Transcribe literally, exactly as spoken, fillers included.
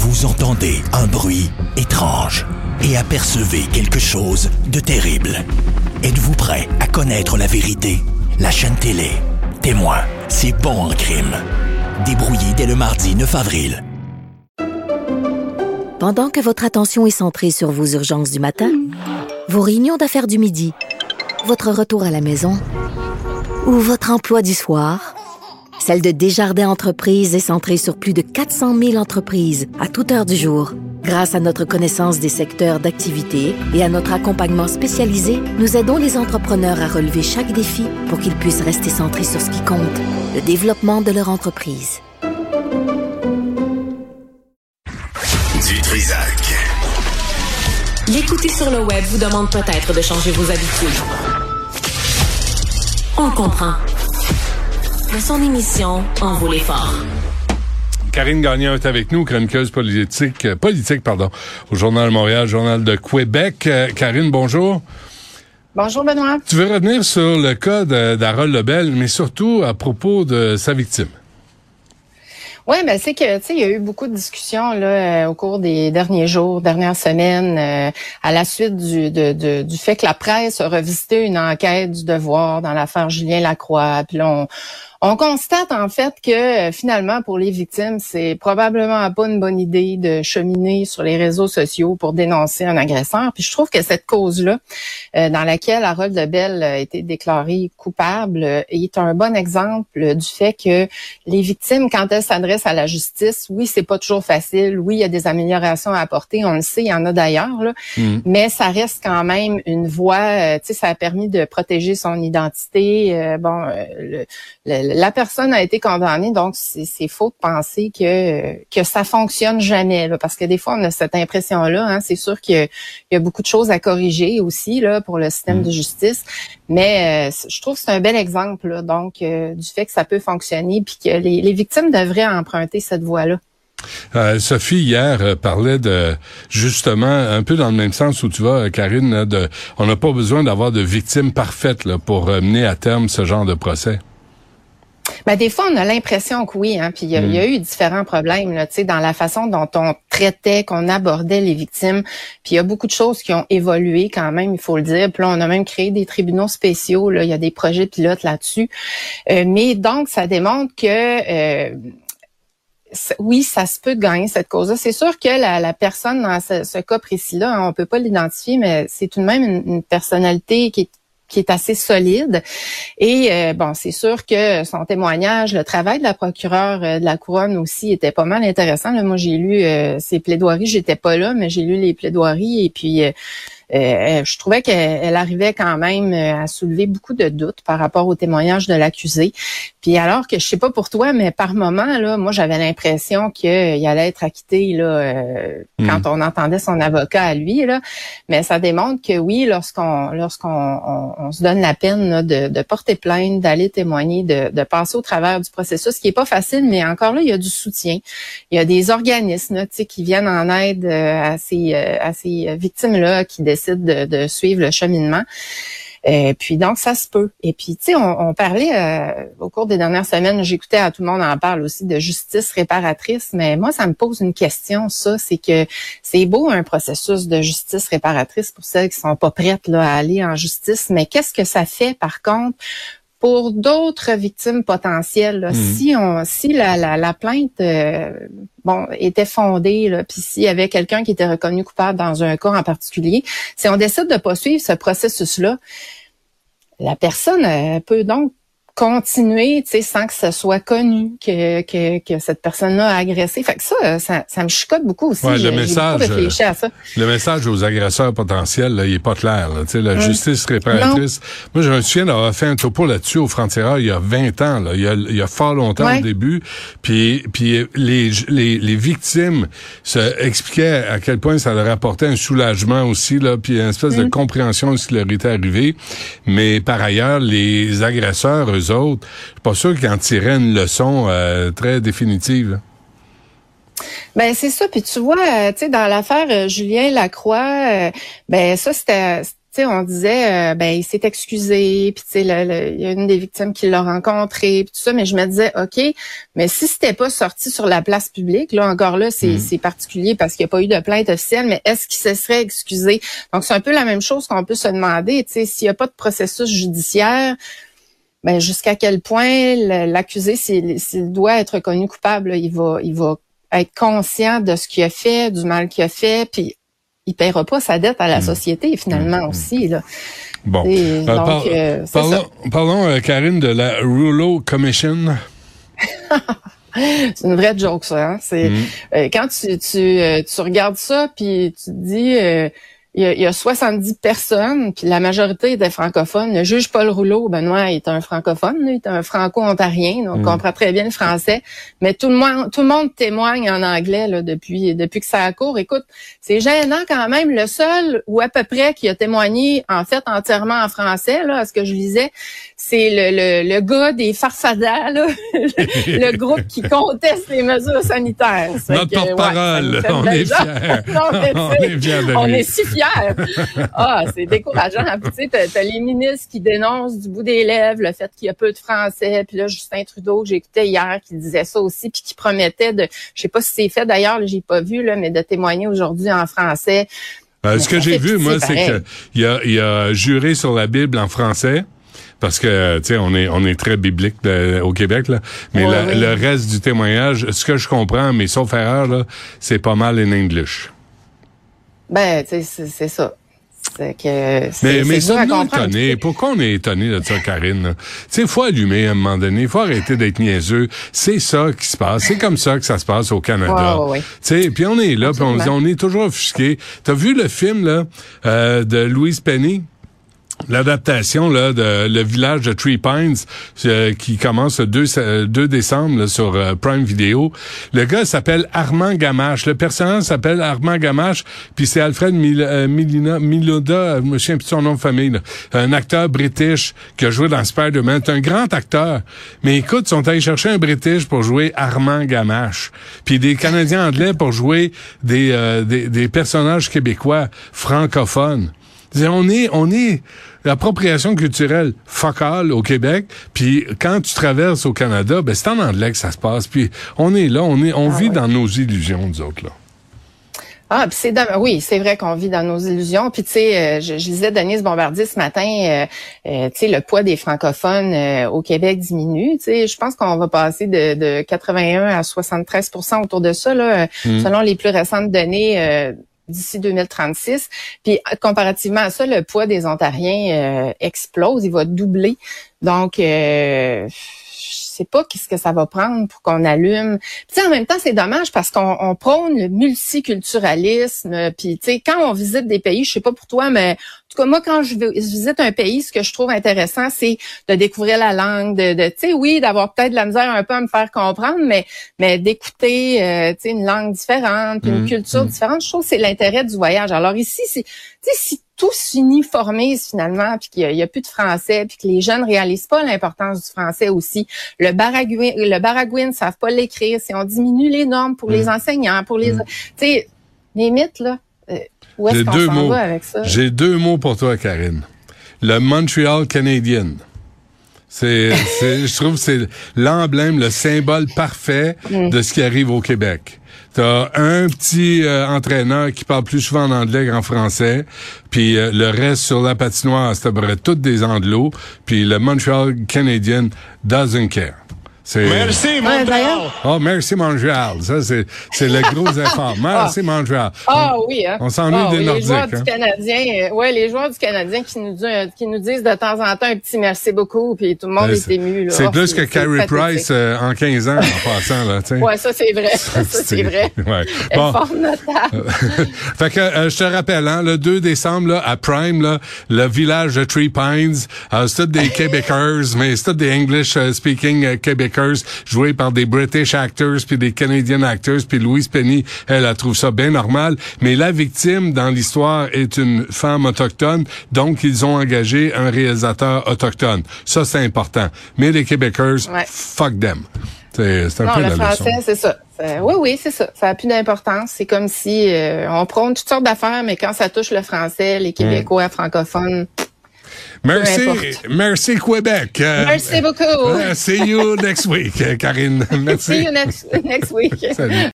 Vous entendez un bruit étrange et apercevez quelque chose de terrible. Êtes-vous prêt à connaître la vérité? La chaîne télé Témoin, c'est bon en crime. Débrouillé dès le mardi neuf avril. Pendant que votre attention est centrée sur vos urgences du matin, vos réunions d'affaires du midi, votre retour à la maison ou votre emploi du soir, celle de Desjardins Entreprises est centrée sur plus de quatre cent mille entreprises à toute heure du jour. Grâce à notre connaissance des secteurs d'activité et à notre accompagnement spécialisé, nous aidons les entrepreneurs à relever chaque défi pour qu'ils puissent rester centrés sur ce qui compte, le développement de leur entreprise. Du Trizac. L'écouter sur le web vous demande peut-être de changer vos habitudes. On comprend. Mais son émission en vaut l'effort. Karine Gagnon est avec nous, chroniqueuse politique, euh, politique pardon, au Journal de Montréal, Journal de Québec. Euh, Karine, bonjour. Bonjour Benoît. Tu veux revenir sur le cas de, d'Harold Lebel, mais surtout à propos de sa victime. Oui, ben c'est que tu sais, il y a eu beaucoup de discussions là euh, au cours des derniers jours, dernières semaines, euh, à la suite du de, de, du fait que la presse a revisité une enquête du Devoir dans l'affaire Julien Lacroix. Puis là, on, on constate en fait que euh, finalement pour les victimes, c'est probablement pas une bonne idée de cheminer sur les réseaux sociaux pour dénoncer un agresseur. Puis je trouve que cette cause-là, euh, dans laquelle Harold Lebel a été déclaré coupable, euh, est un bon exemple du fait que les victimes, quand elles s'adressent à la justice, oui, c'est pas toujours facile. Oui, il y a des améliorations à apporter. On le sait, il y en a d'ailleurs, là. Mmh. Mais ça reste quand même une voie. Euh, tu sais, ça a permis de protéger son identité. Euh, bon, euh, le, le, la personne a été condamnée, donc c'est, c'est faux de penser que que ça fonctionne jamais, là, parce que des fois on a cette impression-là. Hein, c'est sûr qu'il y a, il y a beaucoup de choses à corriger aussi là pour le système mmh. de justice. Mais euh, je trouve que c'est un bel exemple, là, donc euh, du fait que ça peut fonctionner, puis que les, les victimes devraient emprunter cette voie-là. Euh, Sophie, hier, euh, parlait de, justement, un peu dans le même sens où tu vas, Karine, là, de, on n'a pas besoin d'avoir de victimes parfaites là, pour euh, mener à terme ce genre de procès. Ben des fois on a l'impression que oui, hein, puis il y, mm. y a eu différents problèmes là, tu sais, dans la façon dont on traitait, qu'on abordait les victimes. Puis il y a beaucoup de choses qui ont évolué quand même, il faut le dire. Puis là on a même créé des tribunaux spéciaux, là, il y a des projets pilotes là-dessus. Euh, mais donc ça démontre que euh, oui, ça se peut de gagner cette cause-là. C'est sûr que la, la personne dans ce, ce cas précis-là, hein, on peut pas l'identifier, mais c'est tout de même une, une personnalité qui est qui est assez solide. Et euh, bon, c'est sûr que son témoignage, le travail de la procureure euh, de la Couronne aussi était pas mal intéressant. Là, moi, j'ai lu euh, ses plaidoiries. J'étais pas là, mais j'ai lu les plaidoiries et puis euh, euh, je trouvais qu'elle elle arrivait quand même à soulever beaucoup de doutes par rapport au témoignage de l'accusé. Puis alors que je sais pas pour toi, mais par moment là, moi j'avais l'impression qu'il allait être acquitté là euh, mmh. quand on entendait son avocat à lui là. Mais ça démontre que oui, lorsqu'on lorsqu'on on, on se donne la peine là, de, de porter plainte, d'aller témoigner, de, de passer au travers du processus, qui est pas facile, mais encore là il y a du soutien. Il y a des organismes là, tu sais, qui viennent en aide euh, à ces euh, à ces victimes là qui décident de, de suivre le cheminement. Euh, puis donc ça se peut. Et puis tu sais, on, on parlait euh, au cours des dernières semaines, j'écoutais à tout le monde en parle aussi de justice réparatrice, mais moi ça me pose une question, ça, c'est que c'est beau un processus de justice réparatrice pour celles qui sont pas prêtes là à aller en justice, mais qu'est-ce que ça fait par contre pour d'autres victimes potentielles, là, mmh. si on, si la, la, la plainte, euh, bon, était fondée, là, puis s'il y avait quelqu'un qui était reconnu coupable dans un cas en particulier, si on décide de poursuivre ce processus-là, la personne euh, peut donc continuer, tu sais, sans que ce soit connu que que, que cette personne-là a agressé. Fait que ça, ça, ça me chicote beaucoup aussi. Ouais, le J'ai message, beaucoup réfléchi à ça. Le message aux agresseurs potentiels, là, il est pas clair. Là. Tu sais, la hum. justice réparatrice. Non. Moi, je me souviens d'avoir fait un topo là-dessus au Franc-Tireur il y a vingt ans. Là. Il y a, il y a fort longtemps ouais. au début. Puis, puis les, les, les victimes se expliquaient à quel point ça leur apportait un soulagement aussi, là, puis une espèce hum. de compréhension de ce qui leur était arrivé. Mais par ailleurs, les agresseurs, eux autres, je suis pas sûr qu'ils en tiraient une leçon euh, très définitive. Ben c'est ça. Puis tu vois, euh, tu sais, dans l'affaire euh, Julien Lacroix, euh, ben ça c'était tu sais, on disait, euh, ben il s'est excusé, puis tu sais, il y a une des victimes qui l'a rencontré, puis tout ça, mais je me disais, ok, mais si c'était pas sorti sur la place publique, là encore là, c'est, mmh. c'est particulier parce qu'il n'y a pas eu de plainte officielle, mais est-ce qu'il se serait excusé? Donc c'est un peu la même chose qu'on peut se demander, tu sais, s'il n'y a pas de processus judiciaire. Ben jusqu'à quel point l'accusé, s'il, s'il doit être reconnu coupable, là, il va, il va être conscient de ce qu'il a fait, du mal qu'il a fait, puis il paiera pas sa dette à la société finalement mmh. aussi. Là. Bon, Et, euh, donc, par, euh, parlons, parlons euh, Karine, de la Rouleau Commission. C'est une vraie joke ça. Hein? C'est mmh. euh, quand tu tu euh, tu regardes ça puis tu te dis. Euh, Il y, a, il y a soixante-dix personnes, puis la majorité étaient francophones. Le juge Paul Rouleau, Benoît, est un francophone, il est un franco-ontarien, donc mmh. comprend très bien le français. Mais tout le monde, tout le monde témoigne en anglais là depuis depuis que ça a cours. Écoute, c'est gênant quand même. Le seul ou à peu près qui a témoigné en fait entièrement en français, là, à ce que je lisais, c'est le le, le gars des Farfadas, là, le, le groupe qui conteste les mesures sanitaires. Notre porte-parole, ouais, on, est fiers. non, on est fiers. De on est si fiers. Ah, c'est décourageant. Puis tu sais, t'as, t'as les ministres qui dénoncent du bout des lèvres le fait qu'il y a peu de français. Puis là, Justin Trudeau, que j'ai écouté hier, qui disait ça aussi, puis qui promettait de, je sais pas si c'est fait d'ailleurs, là, j'ai pas vu là, mais de témoigner aujourd'hui en français. Euh, ce que j'ai vu, moi, c'est que il a, il a juré sur la Bible en français. Parce que, tu sais, on est on est très biblique de, au Québec, là. Mais ouais, la, oui. le reste du témoignage, ce que je comprends, mais sauf erreur, là, c'est pas mal in English. Ben, tu sais, c'est, c'est ça. C'est que c'est, mais mais c'est dur à comprendre. Étonné. Pourquoi on est étonné de ça, Karine? Tu sais, il faut allumer à un moment donné. Il faut arrêter d'être niaiseux. C'est ça qui se passe. C'est comme ça que ça se passe au Canada. Ouais, ouais, ouais. Tu sais, puis on est là, puis on, on est toujours offusqué. T'as vu le film là euh, de Louise Penny? L'adaptation là de Le Village de Three Pines euh, qui commence le deux décembre là, sur euh, Prime Video. Le gars s'appelle Armand Gamache. Le personnage s'appelle Armand Gamache, puis c'est Alfred Mil- euh, Milina, Miloda, je me souviens plus de son nom de famille, là. Un acteur british qui a joué dans Spider-Man. C'est un grand acteur. Mais écoute, ils sont allés chercher un british pour jouer Armand Gamache. Puis des Canadiens anglais pour jouer des, euh, des, des personnages québécois francophones. On est, on est l'appropriation culturelle focale au Québec, puis quand tu traverses au Canada, ben c'est en anglais que ça se passe. Puis on est là, on est, on ah, vit ouais. dans nos illusions, nous autres là. Ah, puis c'est oui, c'est vrai qu'on vit dans nos illusions. Puis tu sais, euh, je, je lisais Denise Bombardier ce matin, euh, euh, tu sais, le poids des francophones euh, au Québec diminue. Tu sais, je pense qu'on va passer de, de quatre-vingt-un à soixante-treize pour cent autour de ça là, mmh. selon les plus récentes données. Euh, d'ici deux mille trente-six. Puis comparativement à ça, le poids des Ontariens euh, explose, il va doubler. Donc, euh, je sais pas qu'est-ce que ça va prendre pour qu'on allume. Puis en même temps, c'est dommage parce qu'on on prône le multiculturalisme. Puis tu sais, quand on visite des pays, je sais pas pour toi, mais en tout cas moi, quand je, je visite un pays, ce que je trouve intéressant, c'est de découvrir la langue, de, de tu sais, oui, d'avoir peut-être de la misère un peu à me faire comprendre, mais mais d'écouter, euh, tu sais, une langue différente, puis une mmh, culture mmh. différente. Je trouve que c'est l'intérêt du voyage. Alors ici, c'est, tu sais, si tout s'uniformise finalement, puis qu'il y a, il y a plus de français, puis que les jeunes réalisent pas l'importance du français aussi. Le baragouin, le baragouin ne savent pas l'écrire. Si on diminue les normes pour mmh. les enseignants, pour les, mmh. tu sais, les mythes là. Euh, où est-ce J'ai qu'on deux s'en mots. va avec ça? J'ai deux mots pour toi, Karine. Le Montreal Canadian. C'est, c'est, je trouve que c'est l'emblème, le symbole parfait mmh. de ce qui arrive au Québec. T'as un petit euh, entraîneur qui parle plus souvent en anglais qu'en français, puis euh, le reste sur la patinoire, c'est à peu près toutes des anglos, puis le Montreal Canadian doesn't care. C'est... Merci, Montréal! Oh, merci, Montréal. Ça, c'est, c'est le gros effort. Merci, Montréal. Ah, oui, hein. On s'ennuie ah, des oui, Nordiques. Les joueurs hein. du Canadien, euh, ouais, les joueurs du Canadien qui nous, disent, qui nous disent de temps en temps un petit merci beaucoup, puis tout le monde euh, est ému. Là. C'est oh, plus c'est, que c'est Carey pathétique. Price euh, en quinze ans, en passant, là, tu sais. Ouais, ça, c'est vrai. Ça, c'est vrai. Ouais. Bon. Effort notable. Fait que, euh, je te rappelle, hein, le deux décembre, là, à Prime, là, le village de Three Pines, euh, c'est tout des Québécois, mais c'est tout des English uh, speaking uh, Québécois, joués par des British actors puis des Canadian actors, puis Louise Penny, elle, elle trouve ça bien normal, mais la victime dans l'histoire est une femme autochtone, donc ils ont engagé un réalisateur autochtone. Ça, c'est important. Mais les Québécois, ouais. fuck them. C'est, c'est un non, peu le la français, leçon. c'est ça. C'est, oui, oui, c'est ça. Ça n'a plus d'importance. C'est comme si euh, on prône toutes sortes d'affaires, mais quand ça touche le français, les Québécois, mmh. francophones... Merci, merci Québec. Merci beaucoup. Uh, see you next week, Karine. Merci. See you next, next week. Salut.